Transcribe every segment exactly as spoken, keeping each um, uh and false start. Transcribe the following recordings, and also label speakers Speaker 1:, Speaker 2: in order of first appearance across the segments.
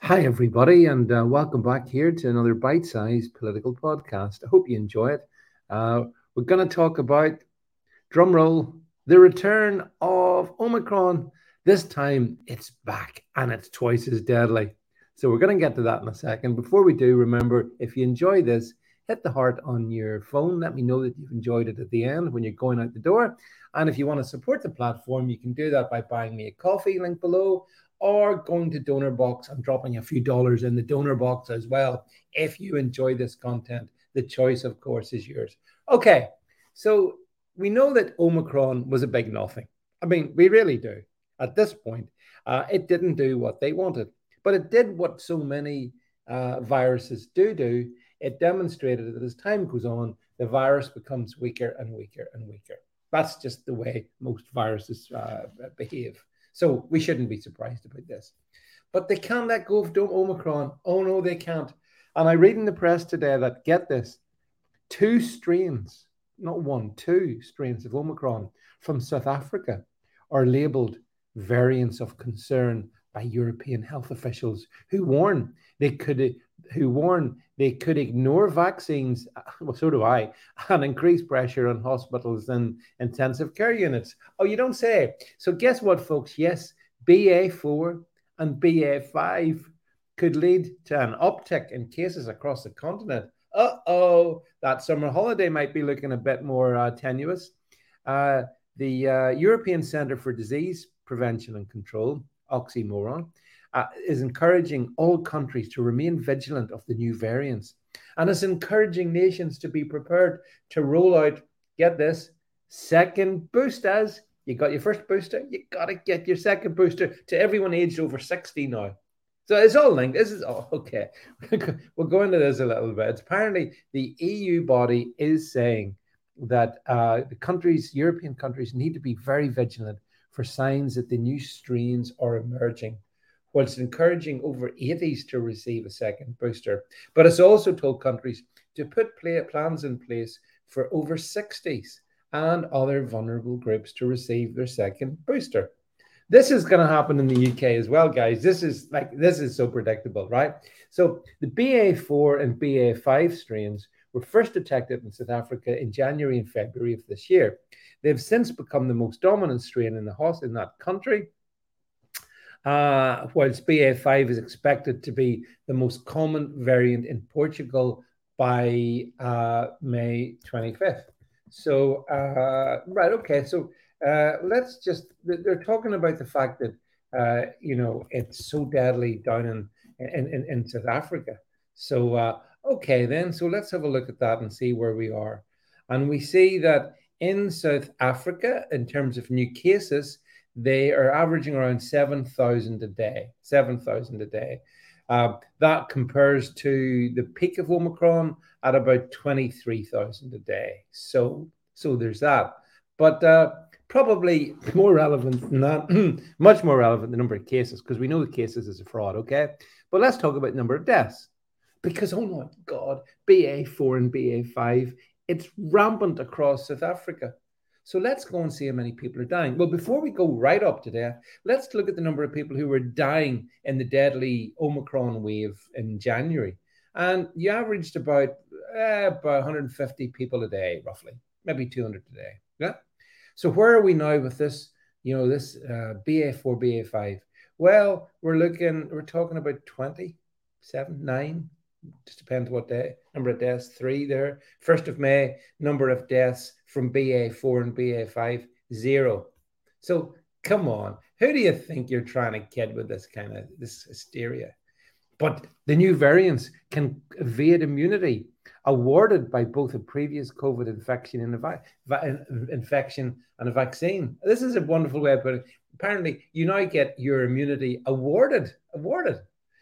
Speaker 1: Hi, everybody, and uh, welcome back here to another bite sized political podcast. I hope you enjoy it. Uh, we're going to talk about, drumroll, the return of Omicron. This time it's back and it's twice as deadly. So, we're going to get to that in a second. Before we do, remember if you enjoy this, hit the heart on your phone. Let me know that you've enjoyed it at the end when you're going out the door. And if you want to support the platform, you can do that by buying me a coffee, link below, or going to donor box and dropping a few dollars in the donor box as well. If you enjoy this content, the choice, of course, is yours. Okay, so we know that Omicron was a big nothing. I mean, we really do. At this point, uh, it didn't do what they wanted, but it did what so many uh, viruses do do. It demonstrated that as time goes on, the virus becomes weaker and weaker and weaker. That's just the way most viruses uh, behave. So we shouldn't be surprised about this. But they can't let go of Omicron. Oh, no, they can't. And I read in the press today that, get this, two strains, not one, two strains of Omicron from South Africa are labeled variants of concern by European health officials who warn they could who warn they could ignore vaccines, well, so do I, and increase pressure on hospitals and intensive care units. Oh, you don't say. So guess what, folks? Yes, B A four and B A five could lead to an uptick in cases across the continent. Uh-oh, that summer holiday might be looking a bit more uh, tenuous. Uh, the uh, European Centre for Disease Prevention and Control, oxymoron, uh, is encouraging all countries to remain vigilant of the new variants, and is encouraging nations to be prepared to roll out, get this, second boosters. You got your first booster, you got to get your second booster to everyone aged over sixty now. So it's all linked. This is all okay. We'll go into this a little bit. It's apparently the E U body is saying that uh, the countries, European countries, need to be very vigilant for signs that the new strains are emerging, whilst encouraging over eighties to receive a second booster. But it's also told countries to put play, plans in place for over sixties and other vulnerable groups to receive their second booster. This is going to happen in the U K as well, guys. This is like this is so predictable, right? So the B A four and B A five strains were first detected in South Africa in January and February of this year. They've since become the most dominant strain in the host in that country, uh, whilst B A five is expected to be the most common variant in Portugal by uh, May twenty-fifth. So, uh, right, okay, so uh, let's just, they're talking about the fact that, uh, you know, it's so deadly down in, in, in, in South Africa. So, uh, okay, then, so let's have a look at that and see where we are. And we see that in South Africa, in terms of new cases, they are averaging around seven thousand a day, seven thousand a day. Uh, that compares to the peak of Omicron at about twenty-three thousand a day. So, so there's that. But uh, probably more relevant than that, much more relevant, the number of cases, because we know the cases is a fraud, okay? But let's talk about the number of deaths. Because, oh my God, B A four and B A five, it's rampant across South Africa. So let's go and see how many people are dying. Well, before we go right up to death, let's look at the number of people who were dying in the deadly Omicron wave in January. And you averaged about, uh, about one hundred fifty people a day, roughly, maybe two hundred a day. Yeah. So where are we now with this, you know, this uh, B A four, B A five? Well, we're looking, we're talking about twenty-seven, nine, just depends what day, number of deaths, three there. first of May, number of deaths from B A four and B A five, zero. So come on, who do you think you're trying to kid with this kind of, this hysteria? But the new variants can evade immunity awarded by both a previous COVID infection and a va- va- infection and a vaccine. This is a wonderful way of putting it. Apparently, you now get your immunity awarded, awarded.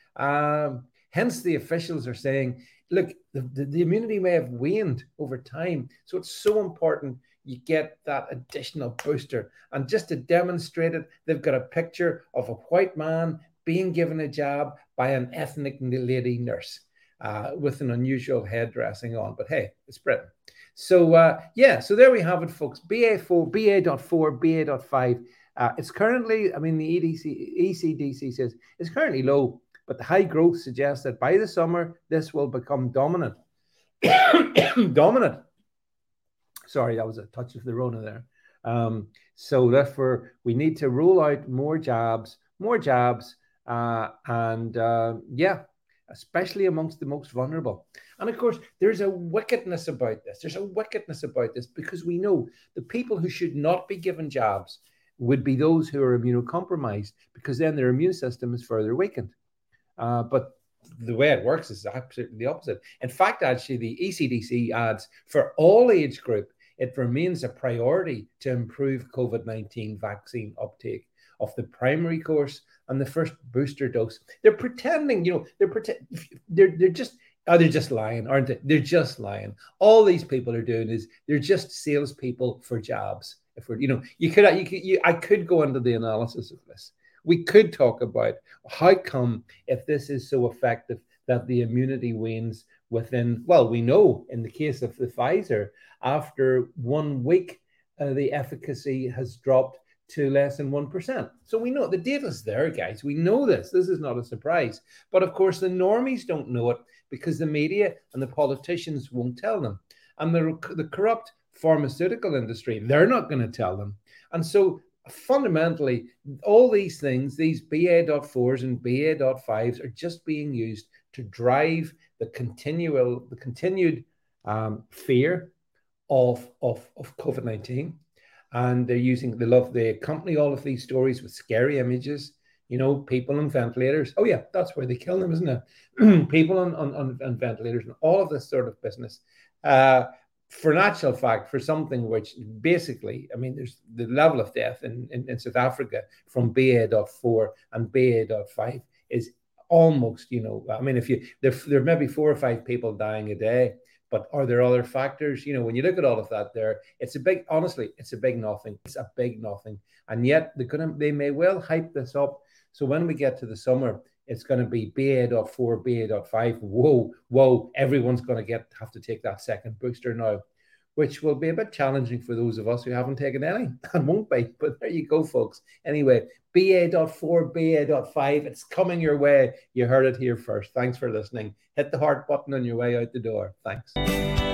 Speaker 1: Um, hence, the officials are saying, look, the, the, the immunity may have waned over time. So it's so important you get that additional booster. And just to demonstrate it, they've got a picture of a white man being given a jab by an ethnic lady nurse uh, with an unusual head dressing on. But hey, it's Britain. So uh, yeah, so there we have it, folks. B A four, B A four, B A five. Uh, it's currently, I mean, the E D C, E C D C says it's currently low, But the high growth suggests that by the summer, this will become dominant. dominant. Sorry, that was a touch of the Rona there. Um, so therefore, we need to roll out more jabs, more jabs, uh, and uh, yeah, especially amongst the most vulnerable. And of course, there's a wickedness about this. There's a wickedness about this because we know the people who should not be given jabs would be those who are immunocompromised, because then their immune system is further weakened. Uh, but the way it works is absolutely the opposite. In fact, actually, the E C D C adds for all age group, it remains a priority to improve COVID nineteen vaccine uptake of the primary course and the first booster dose. They're pretending, you know, they're pretend, they're they're just oh, they're just lying, aren't they? They're just lying. All these people are doing is they're just salespeople for jobs. If we're, you know, you could, you could, you, I could go into the analysis of this. We could talk about how come, if this is so effective, that the immunity wanes within, well, we know in the case of the Pfizer, after one week, uh, the efficacy has dropped to less than one percent. So we know the data's there, guys. We know this. This is not a surprise. But of course, the normies don't know it because the media and the politicians won't tell them. And the, the corrupt pharmaceutical industry, they're not going to tell them. And so fundamentally, all these things, these B A fours and B A fives are just being used to drive the continual, the continued um, fear of, of, of COVID nineteen. And they're using, they love, they accompany all of these stories with scary images, you know, people on ventilators. Oh yeah, that's where they kill them, isn't it? People on, on, on ventilators and all of this sort of business. Uh, for an actual fact, for something which basically, I mean, there's the level of death in, in, in South Africa from B A four and B A five is almost, you know, I mean, if you, there, there may be four or five people dying a day, but are there other factors? You know, when you look at all of that there, it's a big, honestly, it's a big nothing. It's a big nothing. And yet they're gonna, they may well hype this up. So when we get to the summer, it's going to be B A four, B A five. Whoa, whoa, everyone's going to get have to take that second booster now, which will be a bit challenging for those of us who haven't taken any and won't be. But there you go, folks. Anyway, B A four, B A five, it's coming your way. You heard it here first. Thanks for listening. Hit the heart button on your way out the door. Thanks.